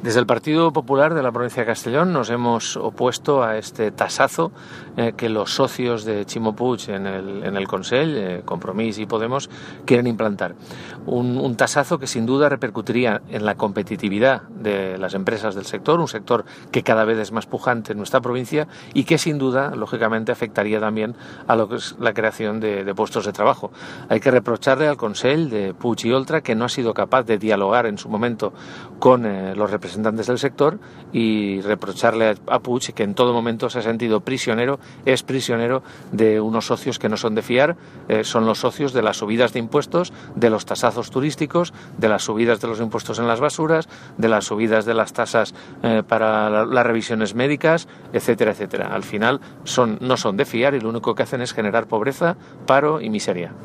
Desde el Partido Popular de la provincia de Castellón nos hemos opuesto a este tasazo que los socios de Ximo Puig en el Consell, Compromís y Podemos, quieren implantar. Un tasazo que sin duda repercutiría en la competitividad de las empresas del sector, un sector que cada vez es más pujante en nuestra provincia y que sin duda, lógicamente, afectaría también a lo que es la creación de puestos de trabajo. Hay que reprocharle al Consell de Puig i Oltra que no ha sido capaz de dialogar en su momento con los representantes del sector y reprocharle a Puig que en todo momento se ha sentido prisionero, es prisionero de unos socios que no son de fiar, son los socios de las subidas de impuestos, de los tasazos turísticos, de las subidas de los impuestos en las basuras, de las subidas de las tasas para las revisiones médicas, etcétera, etcétera. Al final no son de fiar y lo único que hacen es generar pobreza, paro y miseria.